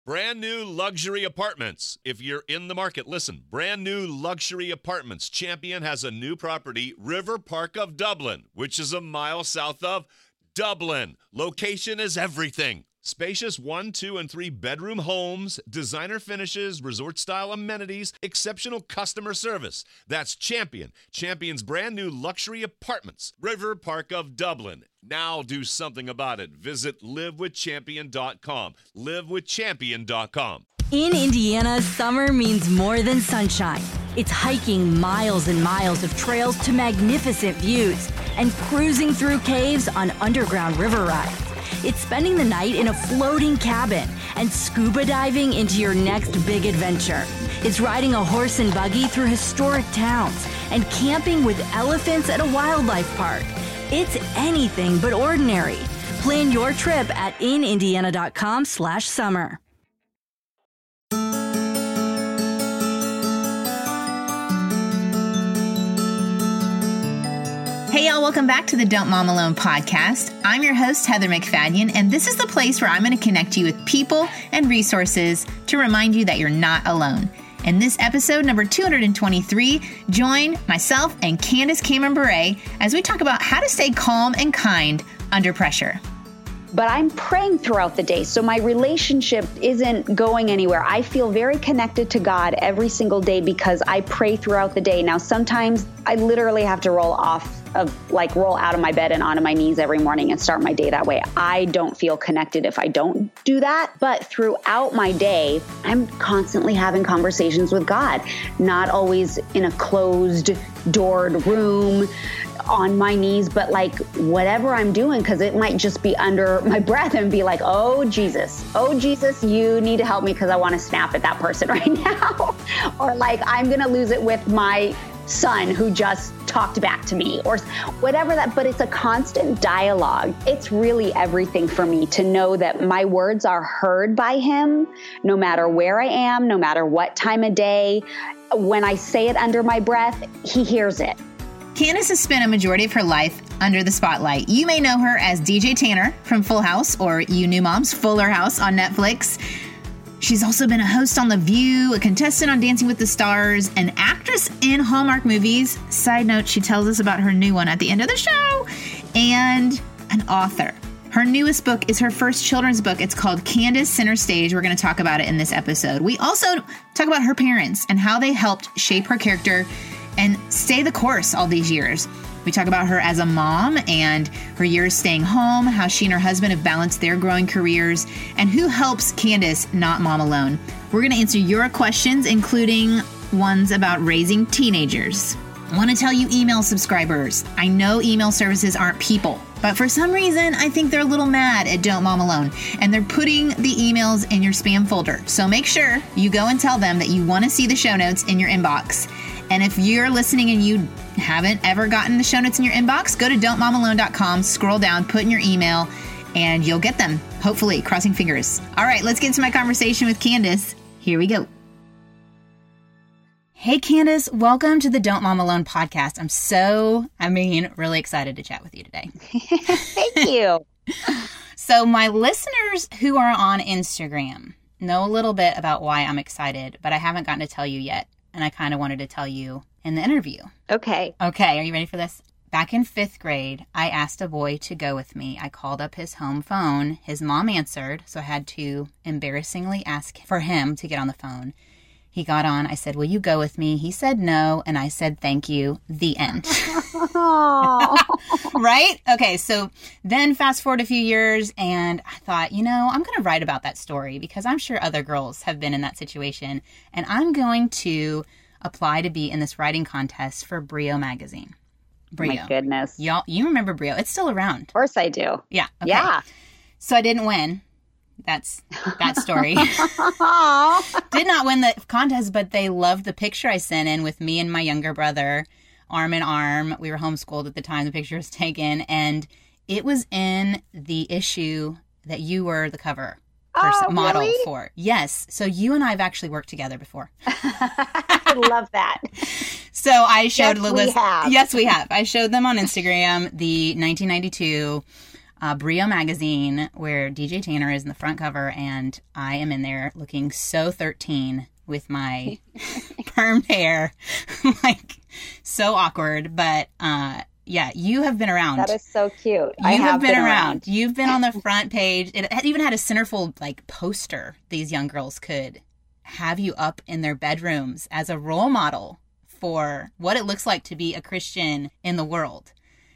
Brand new luxury apartments. If you're in the market, listen. Brand new luxury apartments. Champion has a new property, River Park of Dublin, which is a mile south of Dublin. Location is everything. Spacious 1, 2, and 3 bedroom homes, designer finishes, resort-style amenities, exceptional customer service. That's Champion. Champion's brand new luxury apartments, River Park of Dublin. Now do something about it. Visit livewithchampion.com. Livewithchampion.com. In Indiana, summer means more than sunshine. It's hiking miles and miles of trails to magnificent views and cruising through caves on underground river rides. It's spending the night in a floating cabin and scuba diving into your next big adventure. It's riding a horse and buggy through historic towns and camping with elephants at a wildlife park. It's anything but ordinary. Plan your trip at inindiana.com/summer. Hey y'all, welcome back to the Don't Mom Alone podcast. I'm your host, Heather McFadden, and this is the place where I'm going to connect you with people and resources to remind you that you're not alone. In this episode, number 223, join myself and Candace Cameron-Bure as we talk about how to stay calm and kind under pressure. But I'm praying throughout the day, so my relationship isn't going anywhere. I feel very connected to God every single day because I pray throughout the day. Now, sometimes I literally have to roll out of my bed and onto my knees every morning and start my day that way. I don't feel connected if I don't do that. But throughout my day, I'm constantly having conversations with God, not always in a closed doored room on my knees, but like whatever I'm doing, because it might just be under my breath and be like, oh Jesus, you need to help me because I want to snap at that person right now. Or like, I'm going to lose it with my son who just talked back to me or whatever that, but it's a constant dialogue. It's really everything for me to know that my words are heard by him, no matter where I am, no matter what time of day. When I say it under my breath, he hears it. Candace has spent a majority of her life under the spotlight. You may know her as DJ Tanner from Full House, or You New Moms, Fuller House on Netflix. She's also been a host on The View, a contestant on Dancing with the Stars, an actress in Hallmark movies. Side note, she tells us about her new one at the end of the show, and an author. Her newest book is her first children's book. It's called Candace Center Stage. We're going to talk about it in this episode. We also talk about her parents and how they helped shape her character and stay the course all these years. We talk about her as a mom and her years staying home, how she and her husband have balanced their growing careers, and who helps Candace not mom alone. We're going to answer your questions, including ones about raising teenagers. I want to tell you, email subscribers, I know email services aren't people, but for some reason, I think they're a little mad at Don't Mom Alone, and they're putting the emails in your spam folder. So make sure you go and tell them that you want to see the show notes in your inbox. And if you're listening and you haven't ever gotten the show notes in your inbox, go to don'tmomalone.com, scroll down, put in your email, and you'll get them. Hopefully, crossing fingers. All right, let's get to my conversation with Candace. Here we go. Hey, Candace, welcome to the Don't Mom Alone podcast. I'm really excited to chat with you today. Thank you. So my listeners who are on Instagram know a little bit about why I'm excited, but I haven't gotten to tell you yet. And I kind of wanted to tell you in the interview. Okay. Okay, are you ready for this? Back in 5th grade, I asked a boy to go with me. I called up his home phone. His mom answered, so I had to embarrassingly ask for him to get on the phone. He got on. I said, will you go with me? He said no, and I said thank you. The end. Right? Okay, so then fast forward a few years, and I thought, I'm going to write about that story because I'm sure other girls have been in that situation, and I'm going to apply to be in this writing contest for Brio magazine. Brio. My goodness. Y'all, you remember Brio. It's still around. Of course I do. Yeah. Okay. Yeah. So I didn't win. That's that story. Did not win the contest, but they loved the picture I sent in with me and my younger brother, arm in arm. We were homeschooled at the time the picture was taken, and it was in the issue that you were the cover model really? for. Yes. So you and I have actually worked together before. I love that. So I showed Yes, we have. Yes, we have. I showed them on Instagram the 1992 Brio magazine, where DJ Tanner is in the front cover, and I am in there looking so 13 with my permed hair, like so awkward. But yeah, you have been around. That is so cute. You have been around. You've been on the front page. It even had a centerfold like poster. These young girls could have you up in their bedrooms as a role model for what it looks like to be a Christian in the world.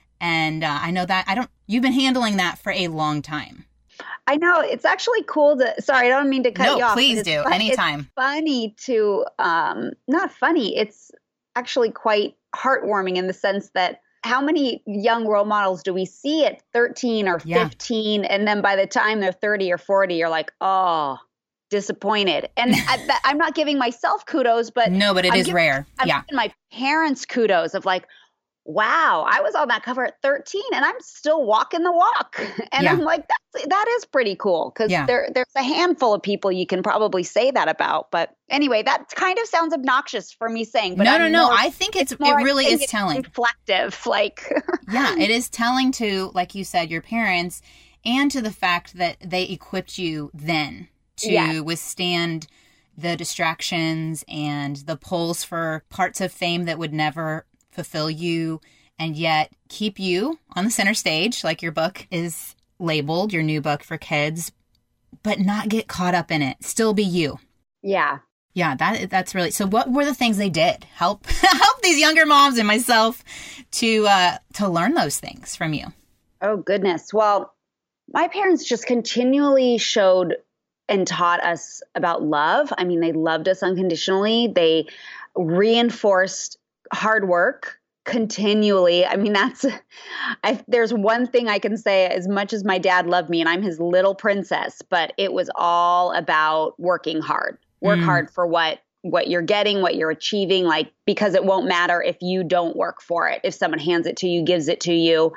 And I know that you've been handling that for a long time. I know. It's actually cool sorry, I don't mean to cut you off. No, please do. Anytime. It's funny to, not funny. It's actually quite heartwarming in the sense that how many young role models do we see at 13 or 15? And then by the time they're 30 or 40, you're like, oh, disappointed. And I'm not giving myself kudos, but no, but it is rare. I'm giving my parents kudos of like, wow, I was on that cover at 13 and I'm still walking the walk. And I'm like, that is pretty cool because there's a handful of people you can probably say that about. But anyway, that kind of sounds obnoxious for me saying. But no. I think it really is telling. Reflective, like. Yeah, it is telling to, like you said, your parents and to the fact that they equipped you then to withstand the distractions and the pulls for parts of fame that would never fulfill you and yet keep you on the center stage, like your book is labeled, your new book for kids, but not get caught up in it. Still be you. Yeah. Yeah, that's really. So what were the things they did? Help these younger moms and myself to learn those things from you. Oh, goodness. Well, my parents just continually showed and taught us about love. I mean, they loved us unconditionally. They reinforced hard work continually. I mean, there's one thing I can say, as much as my dad loved me and I'm his little princess, but it was all about working hard. Work hard for what you're getting, what you're achieving, like, because it won't matter if you don't work for it. If someone hands it to you, gives it to you.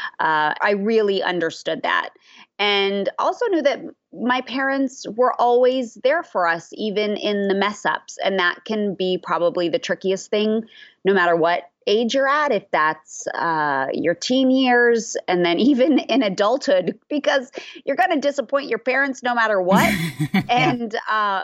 I really understood that. And also knew that my parents were always there for us, even in the mess ups. And that can be probably the trickiest thing, no matter what age you're at, if that's your teen years, and then even in adulthood, because you're going to disappoint your parents no matter what. And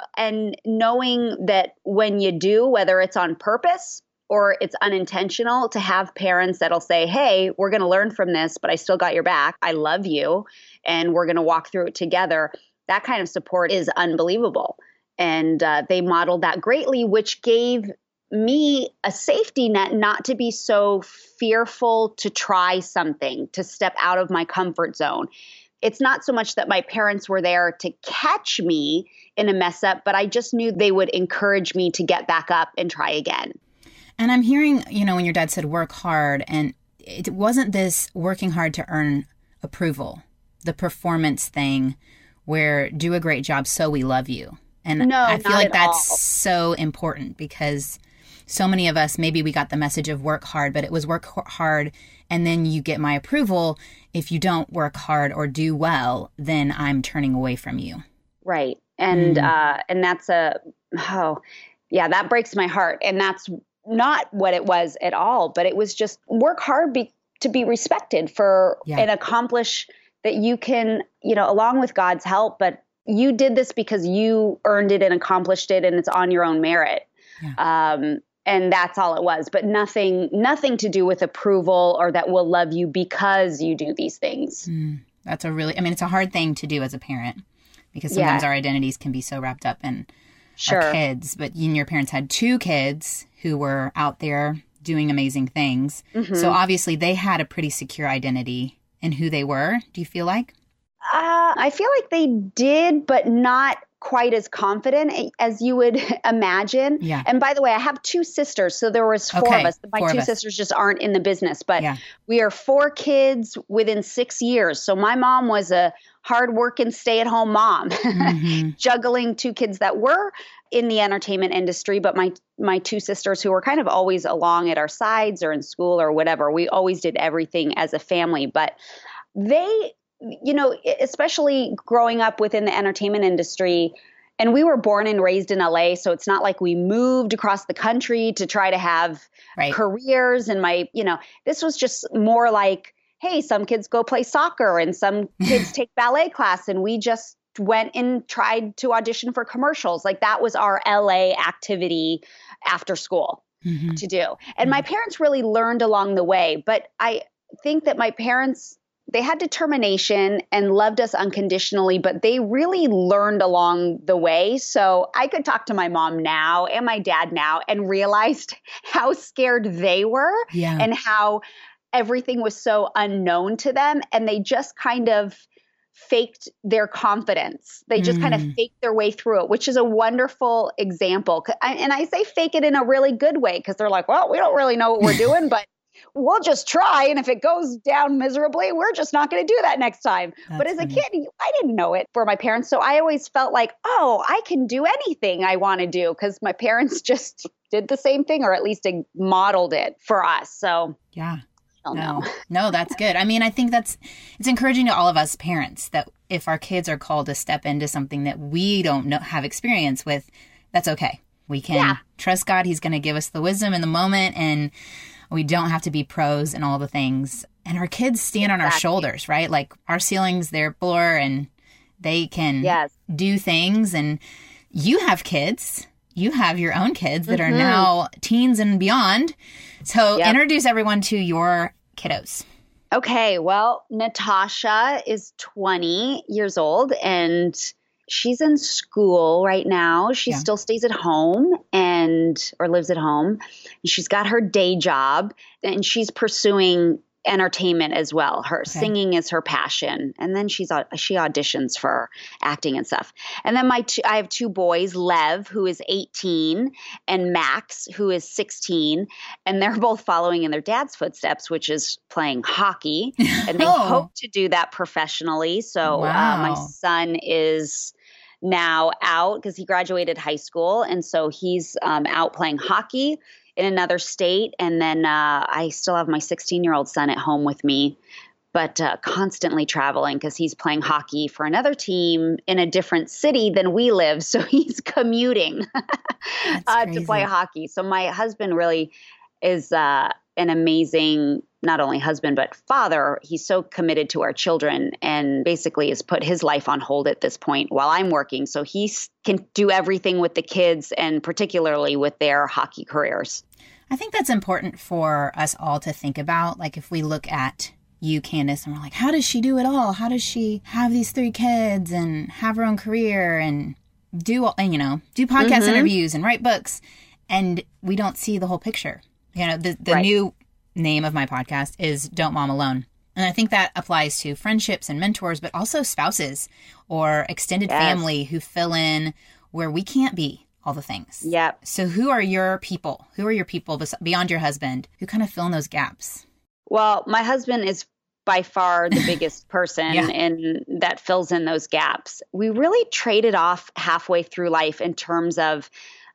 knowing that when you do, whether it's on purpose or it's unintentional, to have parents that'll say, hey, we're going to learn from this, but I still got your back. I love you. And we're going to walk through it together. That kind of support is unbelievable. And they modeled that greatly, which gave me a safety net not to be so fearful to try something, to step out of my comfort zone. It's not so much that my parents were there to catch me in a mess up, but I just knew they would encourage me to get back up and try again. And I'm hearing, when your dad said work hard, and it wasn't this working hard to earn approval, the performance thing where do a great job so we love you. And I feel like that's so important because so many of us, maybe we got the message of work hard, but it was work hard and then you get my approval. If you don't work hard or do well, then I'm turning away from you. Right. And that's that breaks my heart. And that's not what it was at all, but it was just work hard to be respected for and accomplish that you can, along with God's help, but you did this because you earned it and accomplished it and it's on your own merit. Yeah. And that's all it was, but nothing to do with approval or that we'll love you because you do these things. That's it's a hard thing to do as a parent because sometimes our identities can be so wrapped up in our kids, but you and your parents had 2 kids who were out there doing amazing things. Mm-hmm. So obviously they had a pretty secure identity in who they were. Do you feel like? I feel like they did, but not quite as confident as you would imagine. Yeah. And by the way, I have 2 sisters, so there was 4 of us. My 2 sisters just aren't in the business, but we are 4 kids within 6 years. So my mom was a hardworking stay-at-home mom, juggling 2 kids that were in the entertainment industry, but my 2 sisters who were kind of always along at our sides or in school or whatever, we always did everything as a family. But they, especially growing up within the entertainment industry, and we were born and raised in LA, so it's not like we moved across the country to try to have careers. And this was just more like, hey, some kids go play soccer and some kids take ballet class. And we just went and tried to audition for commercials. Like that was our LA activity after school to do. And my parents really learned along the way. But I think that my parents, they had determination and loved us unconditionally, but they really learned along the way. So I could talk to my mom now and my dad now and realized how scared they were and how everything was so unknown to them. And they just kind of faked their confidence. They just kind of faked their way through it, which is a wonderful example. And I say fake it in a really good way because they're like, well, we don't really know what we're doing, but we'll just try. And if it goes down miserably, we're just not going to do that next time. But as a kid, I didn't know it for my parents. So I always felt like, oh, I can do anything I want to do because my parents just did the same thing, or at least modeled it for us. So yeah. No, that's good. I mean, I think it's encouraging to all of us parents that if our kids are called to step into something that we don't have experience with, that's okay. We can trust God. He's going to give us the wisdom in the moment, and we don't have to be pros in all the things. And our kids stand on our shoulders, right? Like our ceiling's their floor, and they can do things. And you have kids. You have your own kids that are now teens and beyond. So introduce everyone to your kiddos. Okay. Well, Natasha is 20 years old and she's in school right now. She still stays at home or lives at home. And she's got her day job and she's pursuing entertainment as well. Her singing is her passion. And then she auditions for acting and stuff. And then I have two boys, Lev, who is 18, and Max, who is 16. And they're both following in their dad's footsteps, which is playing hockey. And they hope to do that professionally. So my son is now out because he graduated high school. And so he's out playing hockey in another state. And then I still have my 16-year-old son at home with me, but constantly traveling because he's playing hockey for another team in a different city than we live. So he's commuting to play hockey. So my husband really is an amazing, not only husband, but father. He's so committed to our children and basically has put his life on hold at this point while I'm working. So he can do everything with the kids and particularly with their hockey careers. I think that's important for us all to think about. Like if we look at you, Candace, and we're like, how does she do it all? How does she have these 3 kids and have her own career and do podcast interviews and write books? And we don't see the whole picture. The new name of my podcast is Don't Mom Alone. And I think that applies to friendships and mentors, but also spouses or extended family who fill in where we can't be all the things. Yep. So who are your people? Who are your people beyond your husband who kind of fill in those gaps? Well, my husband is by far the biggest person and that fills in those gaps. We really traded off halfway through life in terms of,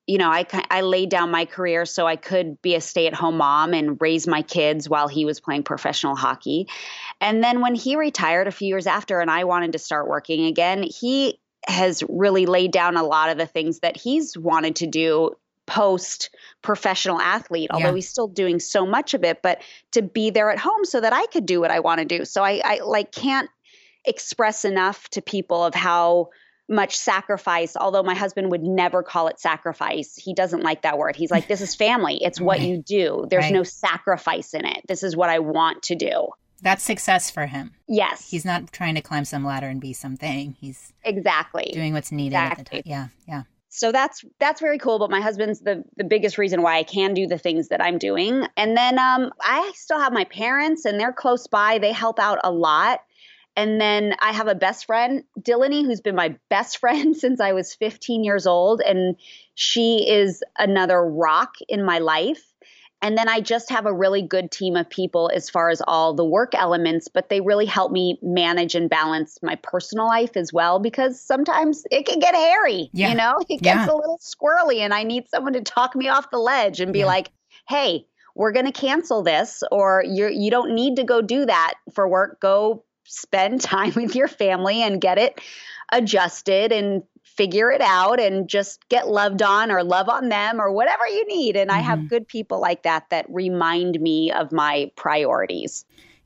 I laid down my career so I could be a stay-at-home mom and raise my kids while he was playing professional hockey. And then when he retired a few years after and I wanted to start working again, he has really laid down a lot of the things that he's wanted to do post-professional athlete, although he's still doing so much of it, but to be there at home so that I could do what I want to do. So I can't express enough to people of how much sacrifice, although my husband would never call it sacrifice. He doesn't like that word. He's like, this is family. It's what you do. There's no sacrifice in it. This is what I want to do. That's success for him. Yes. He's not trying to climb some ladder and be something. He's doing what's needed at the time. Yeah. So that's very cool. But my husband's the biggest reason why I can do the things that I'm doing. And then I still have my parents and they're close by. They help out a lot. And then I have a best friend, Dillany, who's been my best friend since I was 15 years old. And she is another rock in my life. And then I just have a really good team of people as far as all the work elements, but they really help me manage and balance my personal life as well, because sometimes it can get hairy, it gets a little squirrely and I need someone to talk me off the ledge and be like, hey, we're going to cancel this, or you don't need to go do that for work. Go spend time with your family and get it adjusted and figure it out and just get loved on or love on them or whatever you need. And I have good people like that remind me of my priorities.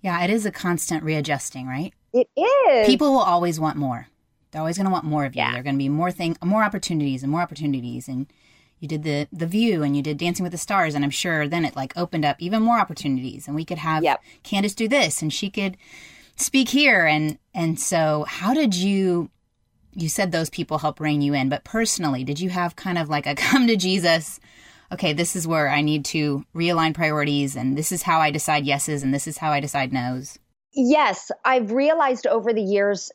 Yeah, it is a constant readjusting, right? It is. People will always want more. They're always going to want more of you. Yeah. There are going to be more opportunities and more opportunities. And you did the View and you did Dancing with the Stars. And I'm sure then it like opened up even more opportunities. And we could have Candace do this and she could speak here. And so how did you said those people help rein you in, but personally, did you have kind of like a come to Jesus, okay, this is where I need to realign priorities and this is how I decide yeses and this is how I decide nos? Yes, I've realized over the years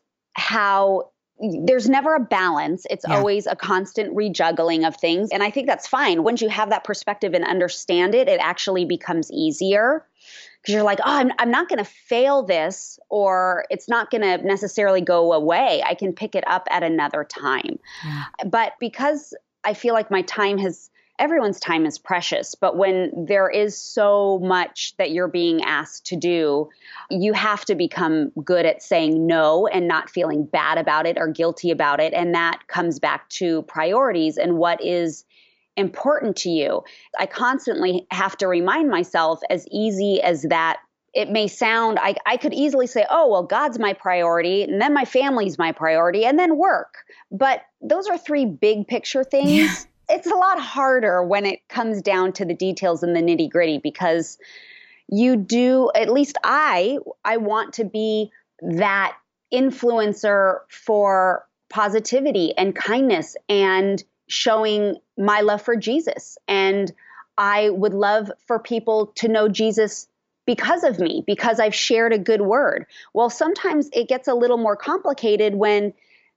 how there's never a balance. It's always a constant rejuggling of things. And I think that's fine. Once you have that perspective and understand it, it actually becomes easier because you're like, oh, I'm not going to fail this, or it's not going to necessarily go away. I can pick it up at another time. Yeah. But because I feel like everyone's time is precious, but when there is so much that you're being asked to do, you have to become good at saying no and not feeling bad about it or guilty about it. And that comes back to priorities and what is important to you. I constantly have to remind myself, as easy as that it may sound, I could easily say, oh, well, God's my priority, and then my family's my priority, and then work. But those are three big picture things. Yeah. It's a lot harder when it comes down to the details and the nitty gritty because you do, at least I want to be that influencer for positivity and kindness and showing my love for Jesus. And I would love for people to know Jesus because of me, because I've shared a good word. Well, sometimes it gets a little more complicated when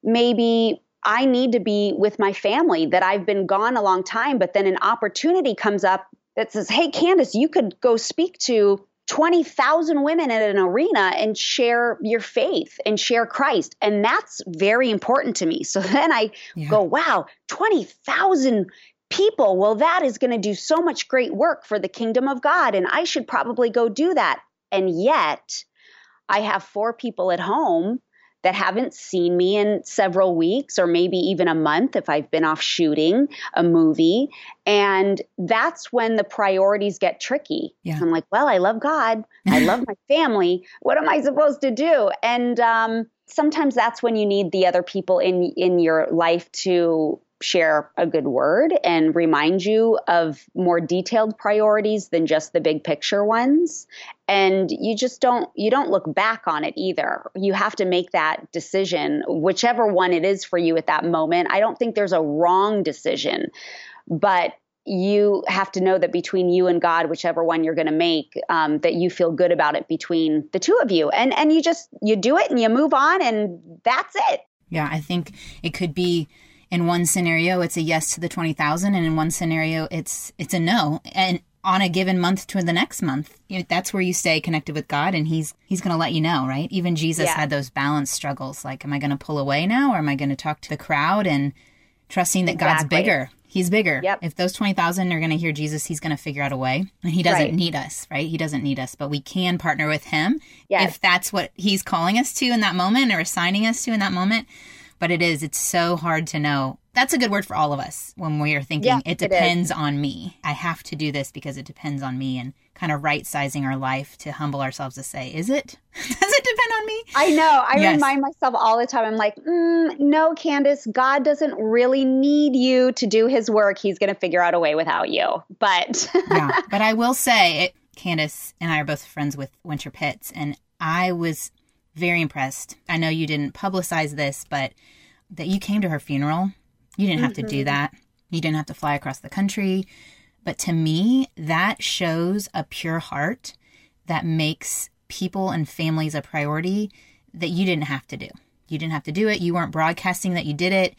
maybe I need to be with my family, that I've been gone a long time, but then an opportunity comes up that says, hey, Candace, you could go speak to 20,000 women in an arena and share your faith and share Christ. And that's very important to me. So then I go, wow, 20,000 people. Well, that is going to do so much great work for the kingdom of God. And I should probably go do that. And yet I have 4 people at home that haven't seen me in several weeks or maybe even a month if I've been off shooting a movie. And that's when the priorities get tricky. Yeah. I'm like, well, I love God. I love my family. What am I supposed to do? And sometimes that's when you need the other people in your life to share a good word and remind you of more detailed priorities than just the big picture ones. And you don't look back on it either. You have to make that decision, whichever one it is for you at that moment. I don't think there's a wrong decision, but you have to know that between you and God, whichever one you're going to make, that you feel good about it between the two of you. And you do it and you move on and that's it. Yeah, I think it could be in one scenario, it's a yes to the 20,000. And in one scenario, it's a no. And on a given month to the next month, that's where you stay connected with God. And he's going to let you know, right? Even Jesus had those balance struggles. Like, am I going to pull away now? Or am I going to talk to the crowd and trusting that God's bigger? He's bigger. Yep. If those 20,000 are going to hear Jesus, he's going to figure out a way. And he doesn't need us, right? He doesn't need us, but we can partner with him if that's what he's calling us to in that moment or assigning us to in that moment. But it's so hard to know. That's a good word for all of us when we are thinking, it depends on me. I have to do this because it depends on me, and kind of right-sizing our life to humble ourselves to say, is it? Does it depend on me? I know. I remind myself all the time. I'm like, no, Candace, God doesn't really need you to do his work. He's going to figure out a way without you. But but I will say, Candace and I are both friends with Winter Pitts, and I was very impressed. I know you didn't publicize this, but that you came to her funeral. You didn't have to do that. You didn't have to fly across the country. But to me, that shows a pure heart that makes people and families a priority that you didn't have to do. You didn't have to do it. You weren't broadcasting that you did it.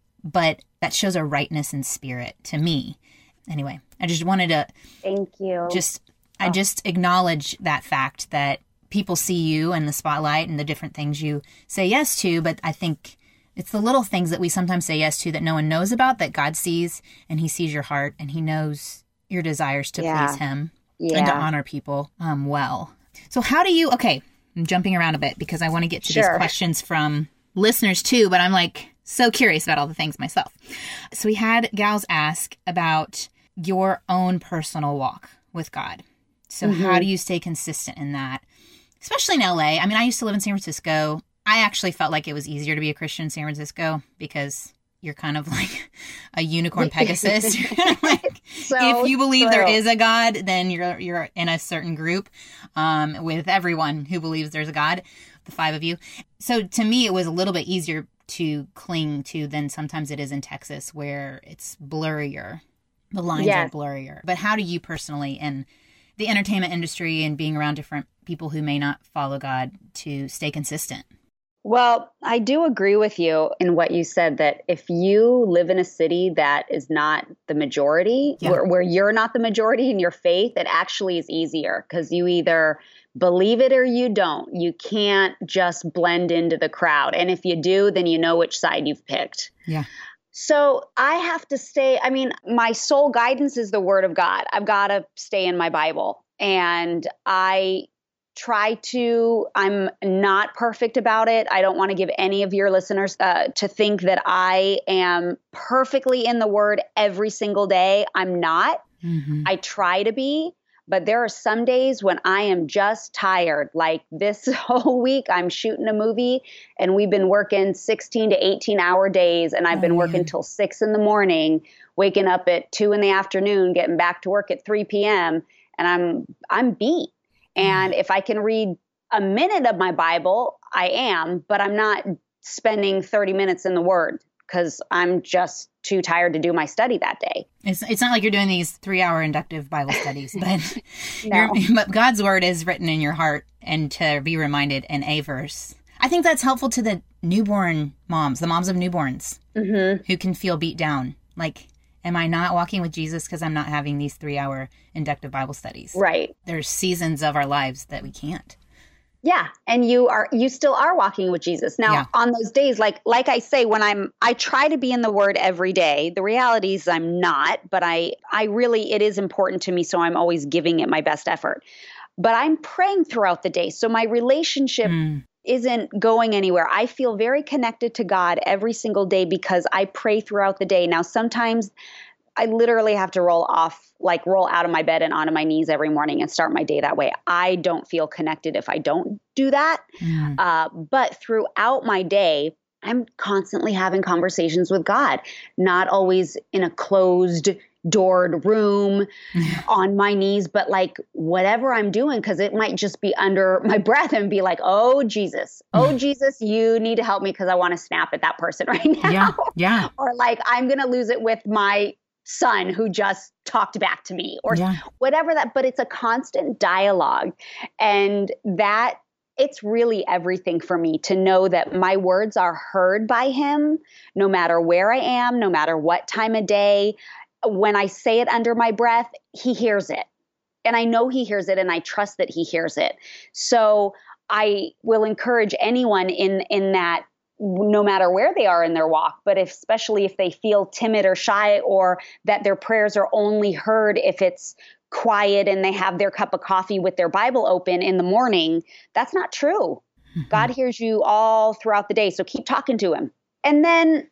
But that shows a rightness in spirit to me. Anyway, I just wanted to... Thank you. I just acknowledge that fact that people see you in the spotlight and the different things you say yes to, but I think it's the little things that we sometimes say yes to that no one knows about, that God sees, and he sees your heart and he knows your desires to please him and to honor people well. So how do you, I'm jumping around a bit because I want to get to these questions from listeners too, but I'm like so curious about all the things myself. So we had gals ask about your own personal walk with God. So how do you stay consistent in that? especially in LA. I mean, I used to live in San Francisco. I actually felt like it was easier to be a Christian in San Francisco because you're kind of like a unicorn Pegasus. Like, So if you believe true. there is a God, then you're in a certain group with everyone who believes there's a God, the 5 of you. So to me, it was a little bit easier to cling to than sometimes it is in Texas, where it's blurrier. The lines are Yes. blurrier. But how do you personally, in the entertainment industry and being around different people who may not follow God, to stay consistent? Well, I do agree with you in what you said, that if you live in a city that is not the majority, Yeah. where you're not the majority in your faith, it actually is easier because you either believe it or you don't. You can't just blend into the crowd. And if you do, then you know which side you've picked. Yeah. So I have to stay. I mean, my sole guidance is the word of God. I've got to stay in my Bible. And I'm not perfect about it. I don't want to give any of your listeners to think that I am perfectly in the word every single day. I'm not. Mm-hmm. I try to be, but there are some days when I am just tired. Like this whole week, I'm shooting a movie and we've been working 16 to 18-hour days. And I've been working till 6 a.m, waking up at 2 p.m, getting back to work at 3 p.m. And I'm beat. And if I can read a minute of my Bible, I am, but I'm not spending 30 minutes in the Word because I'm just too tired to do my study that day. It's not like you're doing these 3-hour inductive Bible studies, but No. but God's word is written in your heart, and to be reminded in a verse. I think that's helpful to the newborn moms, the moms of newborns, who can feel beat down. Like, am I not walking with Jesus because I'm not having these 3-hour inductive Bible studies? Right. There's seasons of our lives that we can't. Yeah. And you still are walking with Jesus. Now, Yeah. on those days, like I say, I try to be in the Word every day. The reality is I'm not, but I really, it is important to me. So I'm always giving it my best effort. But I'm praying throughout the day. So my relationship isn't going anywhere. I feel very connected to God every single day because I pray throughout the day. Now, sometimes I literally have to roll out of my bed and onto my knees every morning and start my day that way. I don't feel connected if I don't do that. But throughout my day, I'm constantly having conversations with God, not always in a closed doored room on my knees, but like whatever I'm doing, because it might just be under my breath and be like, oh, Jesus, you need to help me because I want to snap at that person right now. Yeah. Or like, I'm going to lose it with my son who just talked back to me or whatever that, but it's a constant dialogue. And that it's really everything for me to know that my words are heard by him, no matter where I am, no matter what time of day. When I say it under my breath, he hears it. And I know he hears it, and I trust that he hears it. So I will encourage anyone in that, no matter where they are in their walk, but especially if they feel timid or shy, or that their prayers are only heard if it's quiet and they have their cup of coffee with their Bible open in the morning, that's not true. God hears you all throughout the day. So keep talking to him. And then,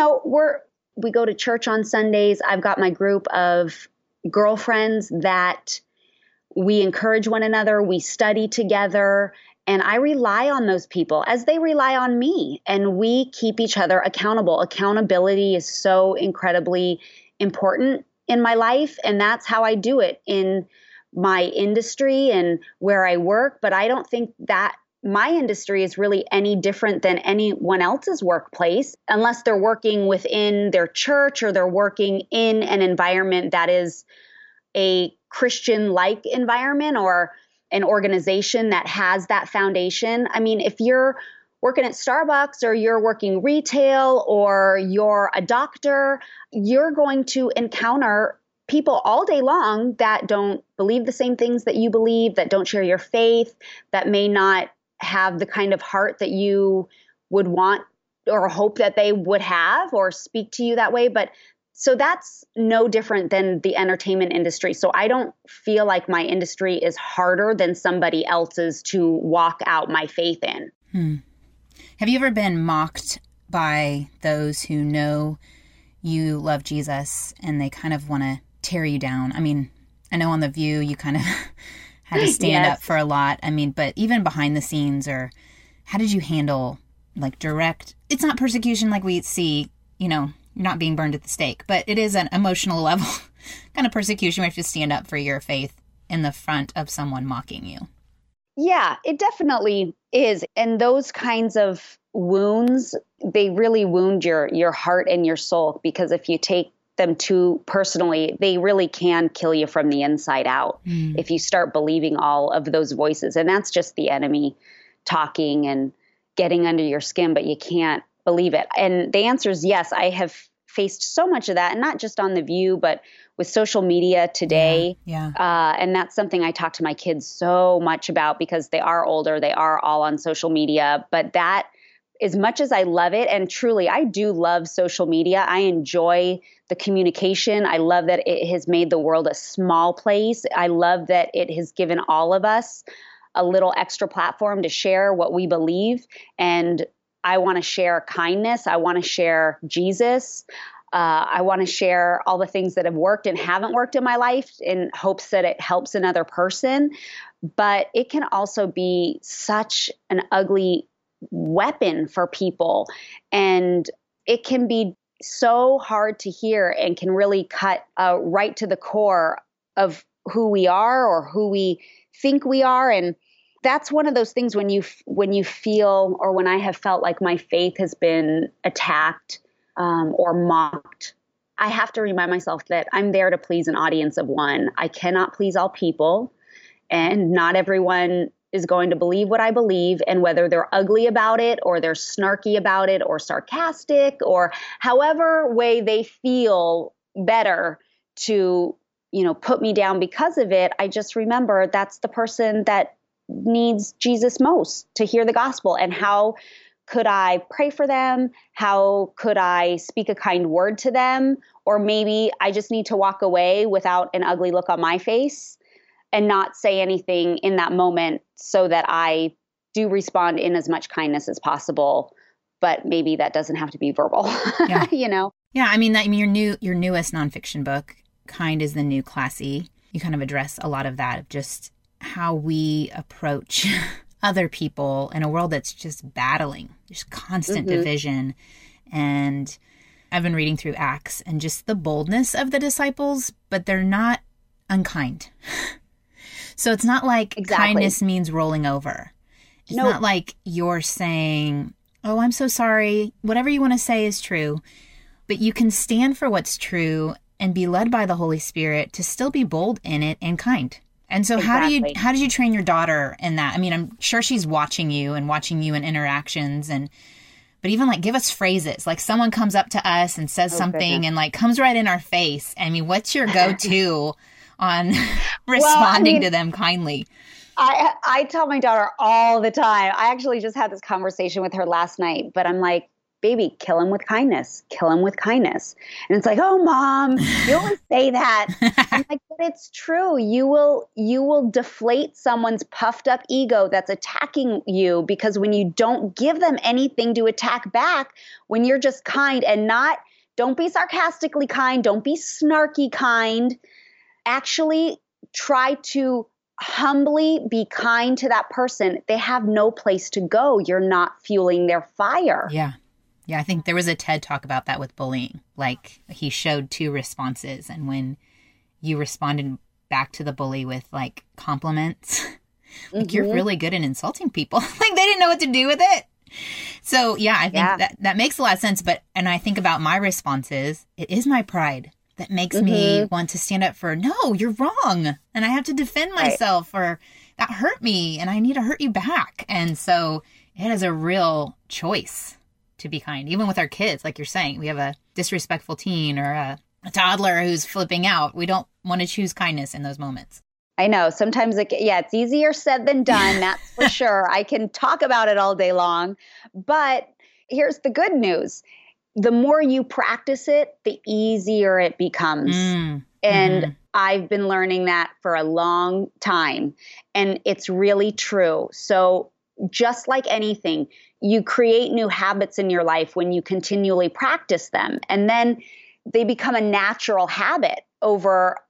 we go to church on Sundays. I've got my group of girlfriends that we encourage one another. We study together, and I rely on those people as they rely on me, and we keep each other accountable. Accountability is so incredibly important in my life, and that's how I do it in my industry and where I work. But I don't think that my industry is really any different than anyone else's workplace, unless they're working within their church or they're working in an environment that is a Christian-like environment or an organization that has that foundation. I mean, if you're working at Starbucks or you're working retail or you're a doctor, you're going to encounter people all day long that don't believe the same things that you believe, that don't share your faith, that may not have the kind of heart that you would want or hope that they would have or speak to you that way. But so that's no different than the entertainment industry. So I don't feel like my industry is harder than somebody else's to walk out my faith in. Have you ever been mocked by those who know you love Jesus and they kind of want to tear you down? I mean, I know on The View you kind of had to stand Yes. up for a lot. I mean, but even behind the scenes, or how did you handle like direct, it's not persecution like we see, you're not being burned at the stake, but it is an emotional level kind of persecution where you have to stand up for your faith in the front of someone mocking you. Yeah, it definitely is. And those kinds of wounds, they really wound your heart and your soul, because if you take them too personally, they really can kill you from the inside out if you start believing all of those voices. And that's just the enemy talking and getting under your skin, but you can't believe it. And the answer is yes. I have faced so much of that, and not just on The View, but with social media today. Yeah. And that's something I talk to my kids so much about, because they are older, they are all on social media. But that, as much as I love it, and truly I do love social media, I enjoy the communication. I love that it has made the world a small place. I love that it has given all of us a little extra platform to share what we believe. And I want to share kindness. I want to share Jesus. I want to share all the things that have worked and haven't worked in my life in hopes that it helps another person. But it can also be such an ugly weapon for people. And it can be so hard to hear and can really cut right to the core of who we are or who we think we are. And that's one of those things when you feel, or when I have felt like my faith has been attacked or mocked, I have to remind myself that I'm there to please an audience of one. I cannot please all people, and not everyone is going to believe what I believe. And whether they're ugly about it, or they're snarky about it, or sarcastic, or however way they feel better to, put me down because of it, I just remember that's the person that needs Jesus most to hear the gospel. And how could I pray for them? How could I speak a kind word to them? Or maybe I just need to walk away without an ugly look on my face and not say anything in that moment, so that I do respond in as much kindness as possible. But maybe that doesn't have to be verbal, Yeah. Yeah, I mean, your newest nonfiction book, Kind is the New Classy, you kind of address a lot of that, of just how we approach other people in a world that's just battling. There's constant division. And I've been reading through Acts, and just the boldness of the disciples, but they're not unkind. So it's not like kindness means rolling over. It's not like you're saying, oh, I'm so sorry. Whatever you want to say is true. But you can stand for what's true and be led by the Holy Spirit to still be bold in it and kind. And so how did you train your daughter in that? I mean, I'm sure she's watching you in interactions, but even like give us phrases, like someone comes up to us and says something and like comes right in our face. I mean, what's your go-to on responding to them kindly? I tell my daughter all the time. I actually just had this conversation with her last night, but I'm like, baby, kill him with kindness. Kill him with kindness. And it's like, oh, Mom, you always say that. I'm like, but it's true. You will deflate someone's puffed up ego that's attacking you, because when you don't give them anything to attack back, when you're just kind and don't be sarcastically kind, don't be snarky kind, actually try to humbly be kind to that person. They have no place to go. You're not fueling their fire. Yeah. Yeah, I think there was a TED talk about that with bullying. Like, he showed 2 responses, and when you responded back to the bully with like compliments, like you're really good at insulting people. Like they didn't know what to do with it. So yeah, I think that makes a lot of sense. And I think about my responses, it is my pride that makes me want to stand up for, no, you're wrong. And I have to defend myself, or that hurt me and I need to hurt you back. And so it is a real choice to be kind, even with our kids. Like you're saying, we have a disrespectful teen or a toddler who's flipping out. We don't want to choose kindness in those moments. I know. Sometimes, it's easier said than done. That's for sure. I can talk about it all day long. But here's the good news. The more you practice it, the easier it becomes. And I've been learning that for a long time. And it's really true. So just like anything, you create new habits in your life when you continually practice them. And then they become a natural habit over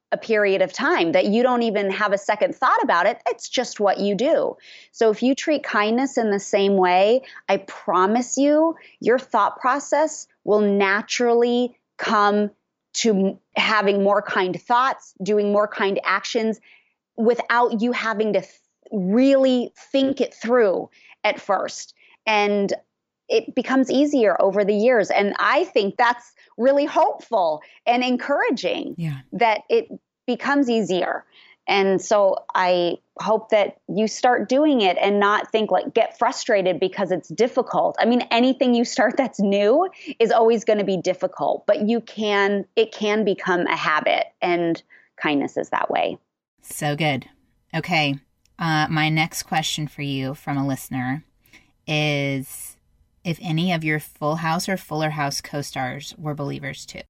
a period of time, that you don't even have a second thought about it. It's just what you do. So if you treat kindness in the same way, I promise you, your thought process will naturally come to having more kind thoughts, doing more kind actions without you having to really think it through at first. And it becomes easier over the years. And I think that's really hopeful and encouraging, that it becomes easier. And so I hope that you start doing it and not think like get frustrated because it's difficult. I mean, anything you start that's new is always going to be difficult, but it can become a habit, and kindness is that way. So good. Okay. My next question for you from a listener is if any of your Full House or Fuller House co-stars were believers too.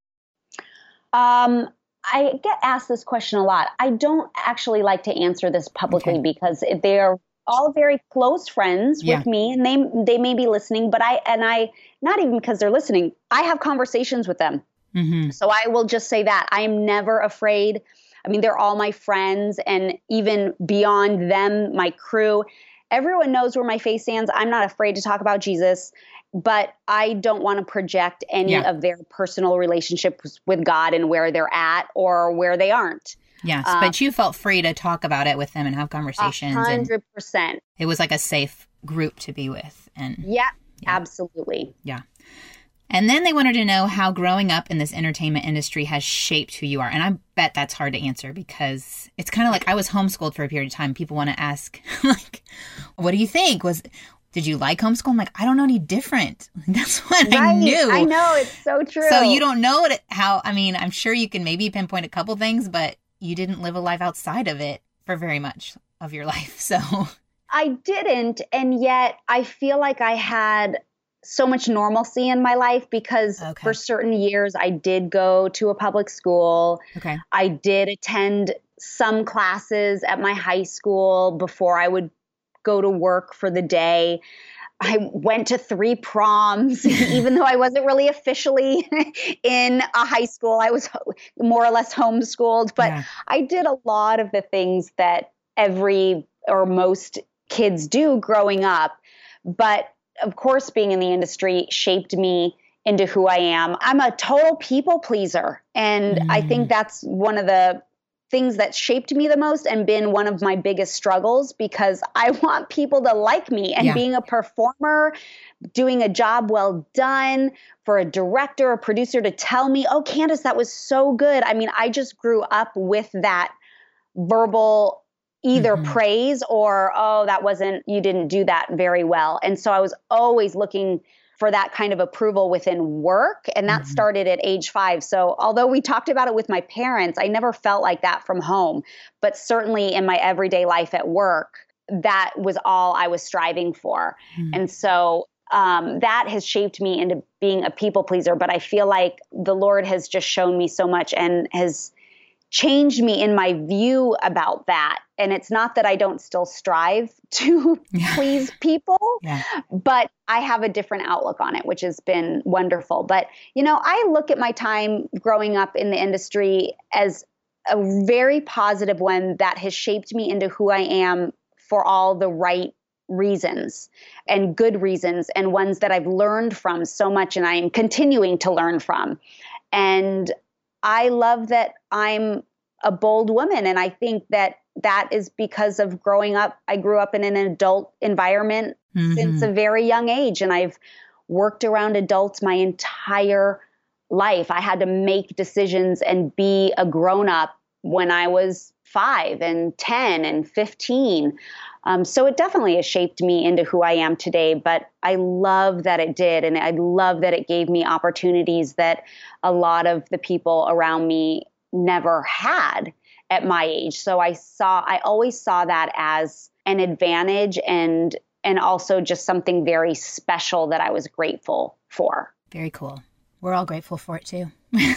I get asked this question a lot. I don't actually like to answer this publicly because they are all very close friends with me, and they may be listening, but I not even because they're listening, I have conversations with them. Mm-hmm. So I will just say that I am never afraid. I mean, they're all my friends, and even beyond them, my crew, everyone knows where my face stands. I'm not afraid to talk about Jesus, but I don't want to project any of their personal relationships with God and where they're at or where they aren't. Yes, but you felt free to talk about it with them and have conversations. 100%. It was like a safe group to be with. And absolutely. Yeah. And then they wanted to know how growing up in this entertainment industry has shaped who you are. And I bet that's hard to answer because it's kind of like I was homeschooled for a period of time. People want to ask, like, what do you think? Did you like homeschool? I'm like, I don't know any different. That's what I knew. I know. It's so true. So you don't know I'm sure you can maybe pinpoint a couple things, but you didn't live a life outside of it for very much of your life. So I didn't. And yet I feel like I had so much normalcy in my life because for certain years I did go to a public school. Okay. I did attend some classes at my high school before I would go to work for the day. I went to 3 proms, even though I wasn't really officially in a high school. I was more or less homeschooled, but I did a lot of the things that every or most kids do growing up. But of course, being in the industry shaped me into who I am. I'm a total people pleaser. And I think that's one of the things that shaped me the most and been one of my biggest struggles because I want people to like me, and being a performer, doing a job well done, for a director or producer to tell me, oh, Candace, that was so good. I mean, I just grew up with that verbal either praise or, oh, you didn't do that very well. And so I was always looking for that kind of approval within work. And that started at age 5. So although we talked about it with my parents, I never felt like that from home. But certainly in my everyday life at work, that was all I was striving for. And so that has shaped me into being a people pleaser. But I feel like the Lord has just shown me so much and has changed me in my view about that. And it's not that I don't still strive to please people, but I have a different outlook on it, which has been wonderful. But, I look at my time growing up in the industry as a very positive one that has shaped me into who I am for all the right reasons and good reasons, and ones that I've learned from so much and I'm continuing to learn from. And I love that I'm a bold woman. And I think that is because of growing up. I grew up in an adult environment since a very young age. And I've worked around adults my entire life. I had to make decisions and be a grown-up when I was 5 and 10 and 15. So it definitely has shaped me into who I am today, but I love that it did. And I love that it gave me opportunities that a lot of the people around me never had at my age. So I always saw that as an advantage and also just something very special that I was grateful for. Very cool. We're all grateful for it too.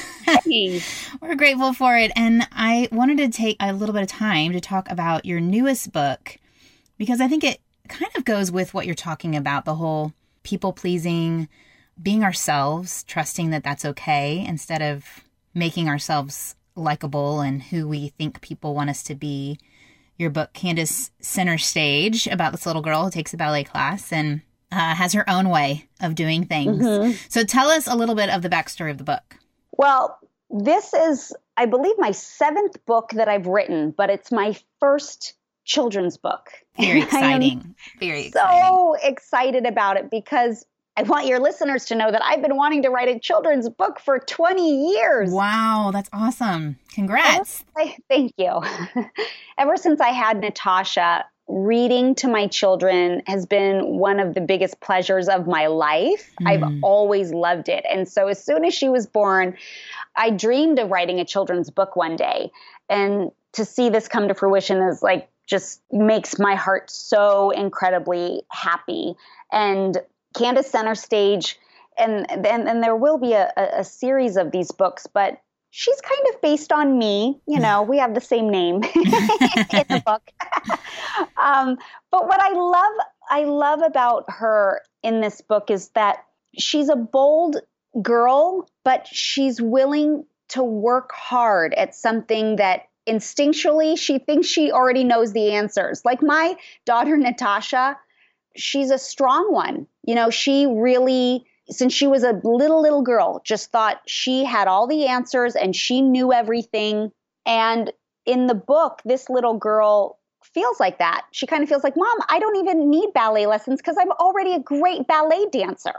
We're grateful for it. And I wanted to take a little bit of time to talk about your newest book, because I think it kind of goes with what you're talking about, the whole people pleasing, being ourselves, trusting that that's okay, instead of making ourselves likable and who we think people want us to be. Your book, Candace Center Stage, about this little girl who takes a ballet class and has her own way of doing things. Mm-hmm. So tell us a little bit of the backstory of the book. Well, this is, I believe, my 7th book that I've written, but it's my first children's book. Very exciting. Very exciting. So excited about it because I want your listeners to know that I've been wanting to write a children's book for 20 years. Wow, that's awesome. Congrats. Thank you. Ever since I had Natasha, reading to my children has been one of the biggest pleasures of my life. I've always loved it. And so as soon as she was born, I dreamed of writing a children's book one day. And to see this come to fruition is like, just makes my heart so incredibly happy. And Candace Center Stage, and there will be a series of these books, but she's kind of based on me. You know, we have the same name in the book. But what I love about her in this book is that she's a bold girl, but she's willing to work hard at something that instinctually she thinks she already knows the answers. Like my daughter, Natasha, she's a strong one. You know, she really, since she was a little girl, just thought she had all the answers and she knew everything. And in the book, this little girl feels like that. She kind of feels like, Mom, I don't even need ballet lessons because I'm already a great ballet dancer.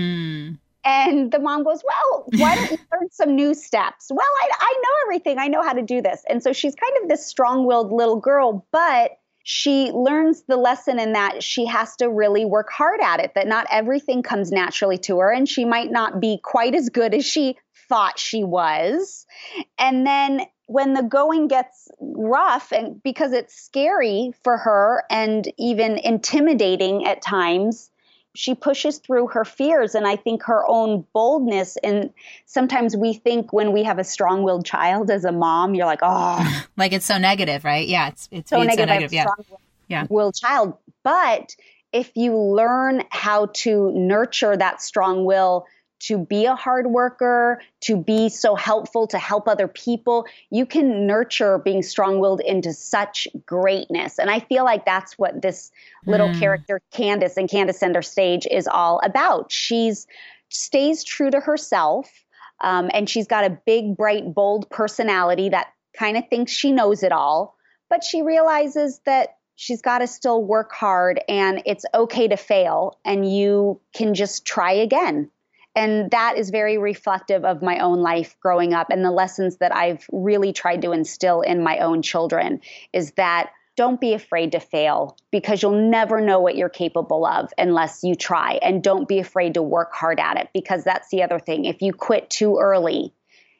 Mm. And the mom goes, well, why don't you learn some new steps? Well, I know everything. I know how to do this. And so she's kind of this strong-willed little girl, but she learns the lesson in that she has to really work hard at it, that not everything comes naturally to her, and she might not be quite as good as she thought she was. And then when the going gets rough, and because it's scary for her and even intimidating at times, she pushes through her fears. And I think her own boldness, and sometimes we think when we have a strong-willed child as a mom, you're like, oh. Like it's so negative, right? Yeah, it's so negative. Strong-willed child. But if you learn how to nurture that strong will, to be a hard worker, to be so helpful, to help other people, you can nurture being strong-willed into such greatness. And I feel like that's what this little character, Candace, and Candace Center Stage is all about. She's stays true to herself, and she's got a big, bright, bold personality that kind of thinks she knows it all, but she realizes that she's got to still work hard, and it's okay to fail, and you can just try again. And that is very reflective of my own life growing up, and the lessons that I've really tried to instill in my own children is that don't be afraid to fail, because you'll never know what you're capable of unless you try. And don't be afraid to work hard at it, because that's the other thing. If you quit too early,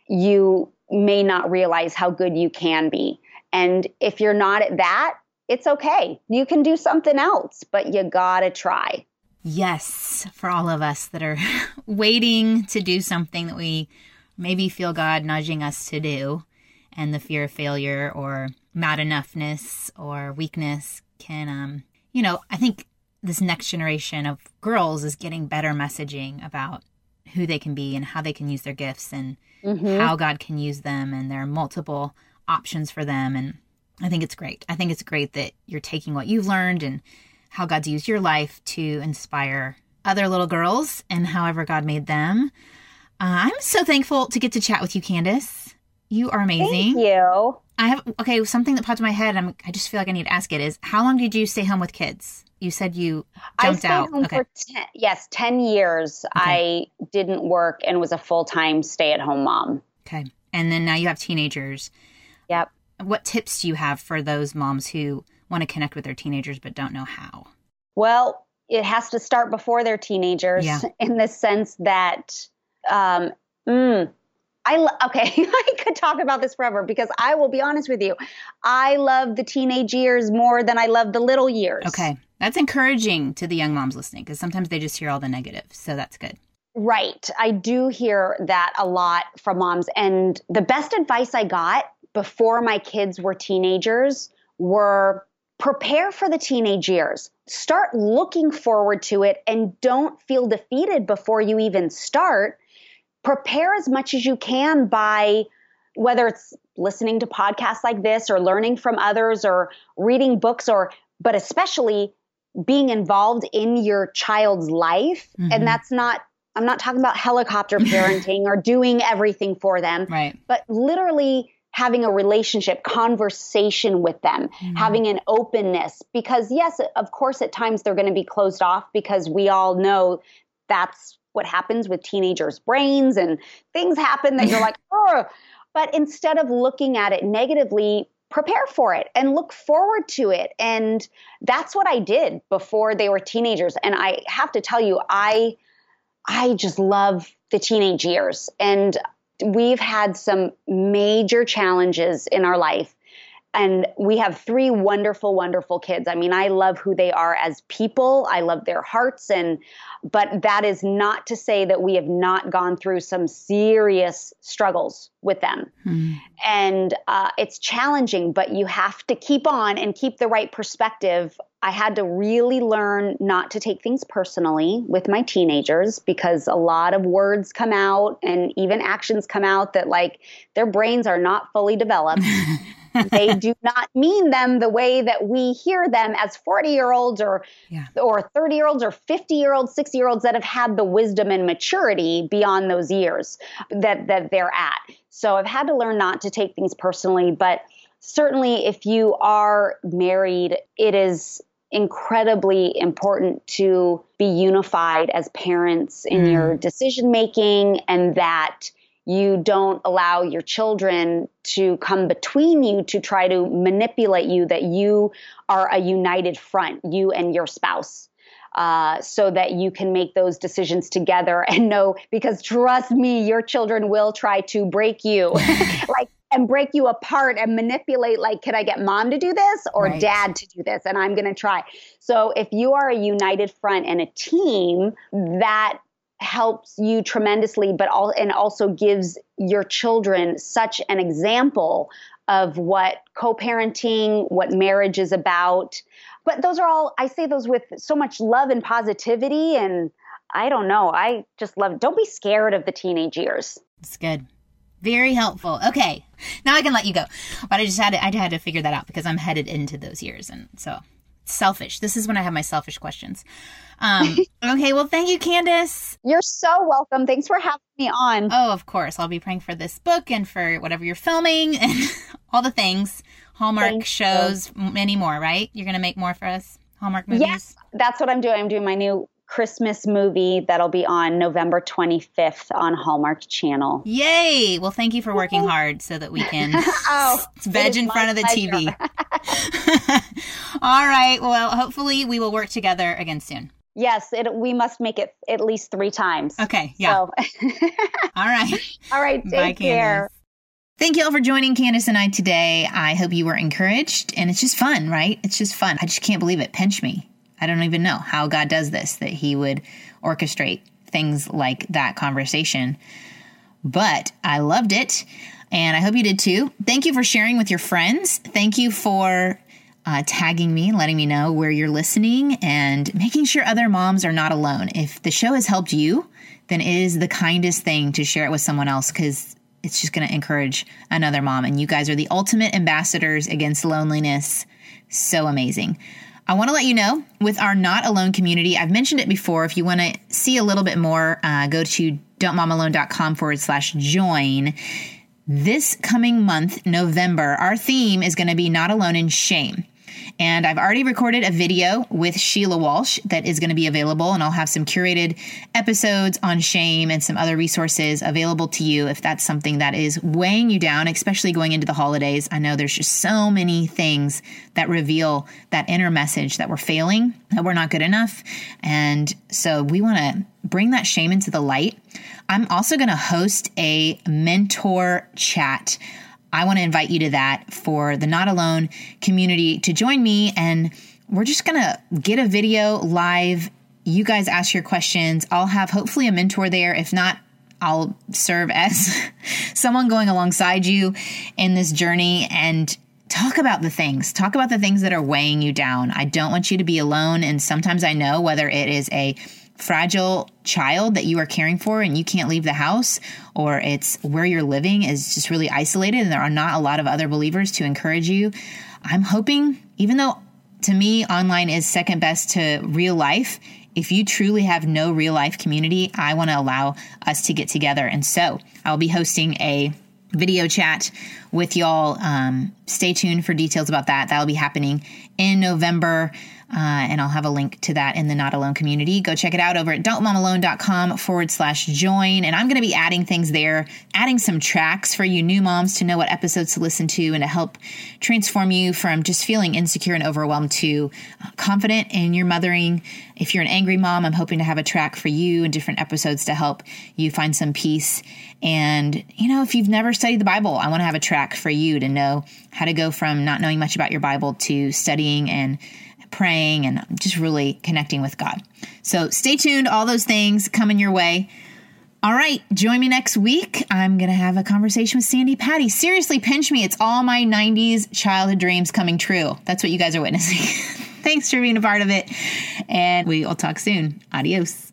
you may not realize how good you can be. And if you're not at that, it's okay. You can do something else, but you gotta try. Yes, for all of us that are waiting to do something that we maybe feel God nudging us to do, and the fear of failure or not enoughness or weakness can, I think this next generation of girls is getting better messaging about who they can be and how they can use their gifts and how God can use them, and there are multiple options for them. And I think it's great. I think it's great that you're taking what you've learned and how God's used your life to inspire other little girls and however God made them. I'm so thankful to get to chat with you, Candace. You are amazing. Thank you. Something that popped in my head, I just feel like I need to ask it, is how long did you stay home with kids? You said you jumped out. I stayed home for 10 years. Okay. I didn't work and was a full-time stay-at-home mom. Okay. And then now you have teenagers. Yep. What tips do you have for those moms who want to connect with their teenagers but don't know how? Well, it has to start before they're teenagers, in the sense that, I could talk about this forever, because I will be honest with you. I love the teenage years more than I love the little years. Okay. That's encouraging to the young moms listening, because sometimes they just hear all the negative. So that's good. Right. I do hear that a lot from moms. And the best advice I got before my kids were teenagers were prepare for the teenage years. Start looking forward to it, and don't feel defeated before you even start. Prepare as much as you can by whether it's listening to podcasts like this or learning from others or reading books but especially being involved in your child's life. Mm-hmm. And I'm not talking about helicopter parenting or doing everything for them, right? But literally having a relationship, conversation with them, having an openness, because yes, of course, at times they're going to be closed off because we all know that's what happens with teenagers' brains and things happen that you're like, oh, but instead of looking at it negatively, prepare for it and look forward to it. And that's what I did before they were teenagers. And I have to tell you, I just love the teenage years. And we've had some major challenges in our life. And we have 3 wonderful, wonderful kids. I mean, I love who they are as people. I love their hearts. But that is not to say that we have not gone through some serious struggles with them. And it's challenging, but you have to keep on and keep the right perspective. I had to really learn not to take things personally with my teenagers, because a lot of words come out and even actions come out that like their brains are not fully developed. They do not mean them the way that we hear them as 40-year-olds or 30-year-olds or 50-year-olds, 60-year-olds that have had the wisdom and maturity beyond those years that they're at. So I've had to learn not to take things personally, but certainly if you are married, it is incredibly important to be unified as parents in your decision making, and that you don't allow your children to come between you to try to manipulate you, that you are a united front, you and your spouse, so that you can make those decisions together and know, because trust me, your children will try to break you and break you apart and manipulate, like, can I get mom to do this or dad to do this? And I'm going to try. So if you are a united front and a team, that helps you tremendously, but also gives your children such an example of what co-parenting, what marriage is about. But those are all, I say those with so much love and positivity. And I don't know, I just love it. Don't be scared of the teenage years. It's good. Very helpful. Okay. Now I can let you go. But I had to figure that out because I'm headed into those years. And so selfish. This is when I have my selfish questions. Okay. Well, thank you, Candace. You're so welcome. Thanks for having me on. Oh, of course. I'll be praying for this book and for whatever you're filming and all the things. Hallmark shows, many more, right? You're going to make more for us? Hallmark movies? Yes, that's what I'm doing. I'm doing my new Christmas movie that'll be on November 25th on Hallmark Channel. Yay! Well, thank you for working hard so that we can veg in front of the TV. All right. Well, hopefully we will work together again soon. Yes, we must make it at least 3 times. Okay, yeah. So. All right. All right, take care. Candace. Thank you all for joining Candace and I today. I hope you were encouraged, and it's just fun, right? It's just fun. I just can't believe it. Pinch me. I don't even know how God does this, that he would orchestrate things like that conversation. But I loved it, and I hope you did too. Thank you for sharing with your friends. Thank you for tagging me and letting me know where you're listening and making sure other moms are not alone. If the show has helped you, then it is the kindest thing to share it with someone else, because it's just going to encourage another mom. And you guys are the ultimate ambassadors against loneliness. So amazing. I want to let you know, with our Not Alone community, I've mentioned it before. If you want to see a little bit more, go to don'tmomalone.com/join. This coming month, November, our theme is going to be Not Alone in Shame. And I've already recorded a video with Sheila Walsh that is going to be available, and I'll have some curated episodes on shame and some other resources available to you if that's something that is weighing you down, especially going into the holidays. I know there's just so many things that reveal that inner message that we're failing, that we're not good enough. And so we want to bring that shame into the light. I'm also going to host a mentor chat. I want to invite you to that for the Not Alone community to join me. And we're just going to get a video live. You guys ask your questions. I'll have hopefully a mentor there. If not, I'll serve as someone going alongside you in this journey and talk about the things that are weighing you down. I don't want you to be alone. And sometimes I know, whether it is a fragile child that you are caring for and you can't leave the house, or it's where you're living is just really isolated and there are not a lot of other believers to encourage you, I'm hoping, even though to me online is second best to real life, if you truly have no real life community, I want to allow us to get together. And so I'll be hosting a video chat with y'all. Stay tuned for details about that. That'll be happening in November. And I'll have a link to that in the Not Alone community. Go check it out over at don'tmomalone.com/join. And I'm going to be adding things there, adding some tracks for you new moms to know what episodes to listen to and to help transform you from just feeling insecure and overwhelmed to confident in your mothering. If you're an angry mom, I'm hoping to have a track for you and different episodes to help you find some peace. And, if you've never studied the Bible, I want to have a track for you to know how to go from not knowing much about your Bible to studying and praying and just really connecting with God. So stay tuned. All those things coming your way. All right. Join me next week. I'm going to have a conversation with Sandy Patty. Seriously, pinch me. It's all my 90s childhood dreams coming true. That's what you guys are witnessing. Thanks for being a part of it. And we will talk soon. Adios.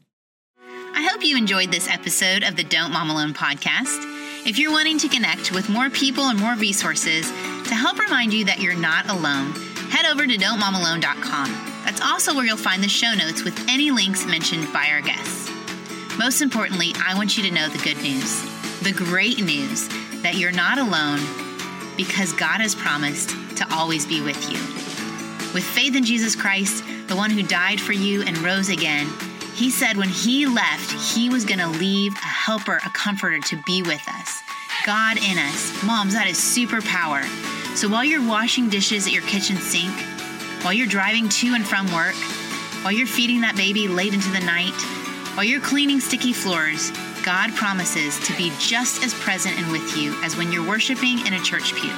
I hope you enjoyed this episode of the Don't Mom Alone podcast. If you're wanting to connect with more people and more resources to help remind you that you're not alone, head over to don'tmomalone.com. That's also where you'll find the show notes with any links mentioned by our guests. Most importantly, I want you to know the good news, the great news that you're not alone because God has promised to always be with you. With faith in Jesus Christ, the one who died for you and rose again, he said when he left, he was going to leave a helper, a comforter to be with us. God in us. Moms, that is superpower. So while you're washing dishes at your kitchen sink, while you're driving to and from work, while you're feeding that baby late into the night, while you're cleaning sticky floors, God promises to be just as present and with you as when you're worshiping in a church pew.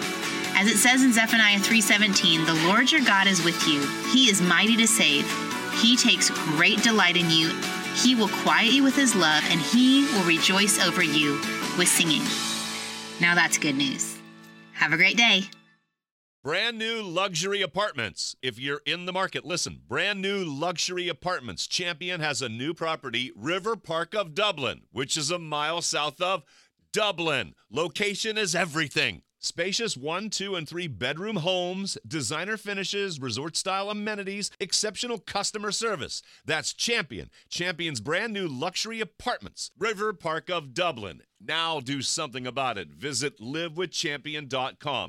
As it says in Zephaniah 3:17, the Lord your God is with you. He is mighty to save. He takes great delight in you. He will quiet you with his love, and he will rejoice over you with singing. Now that's good news. Have a great day. Brand new luxury apartments. If you're in the market, listen. Brand new luxury apartments. Champion has a new property, River Park of Dublin, which is a mile south of Dublin. Location is everything. Spacious 1, 2, and 3 bedroom homes, designer finishes, resort-style amenities, exceptional customer service. That's Champion. Champion's brand new luxury apartments, River Park of Dublin. Now do something about it. Visit livewithchampion.com.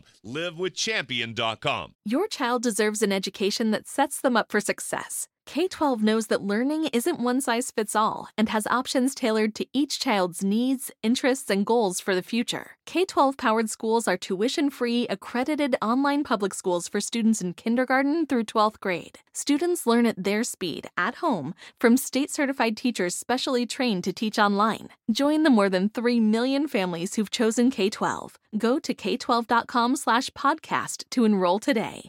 livewithchampion.com. Your child deserves an education that sets them up for success. K-12 knows that learning isn't one size fits all and has options tailored to each child's needs, interests, and goals for the future. K-12 powered schools are tuition-free, accredited online public schools for students in kindergarten through 12th grade. Students learn at their speed, at home, from state-certified teachers specially trained to teach online. Join the more than 3 million families who've chosen K-12. Go to k12.com/podcast to enroll today.